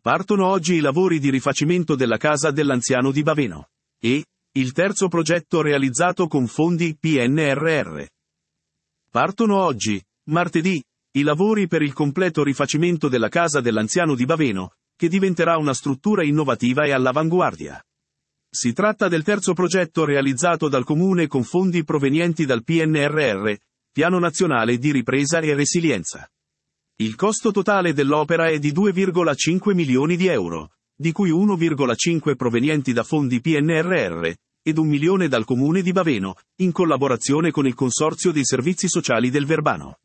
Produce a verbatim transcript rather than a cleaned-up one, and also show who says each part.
Speaker 1: Partono oggi i lavori di rifacimento della casa dell'anziano di Baveno. E, il terzo progetto realizzato con fondi P N R R. Partono oggi, martedì, i lavori per il completo rifacimento della casa dell'anziano di Baveno, che diventerà una struttura innovativa e all'avanguardia. Si tratta del terzo progetto realizzato dal Comune con fondi provenienti dal P N R R, Piano Nazionale di Ripresa e Resilienza. Il costo totale dell'opera è di due virgola cinque milioni di euro, di cui uno virgola cinque provenienti da fondi P N R R, ed un milione dal Comune di Baveno, in collaborazione con il Consorzio dei Servizi Sociali del Verbano.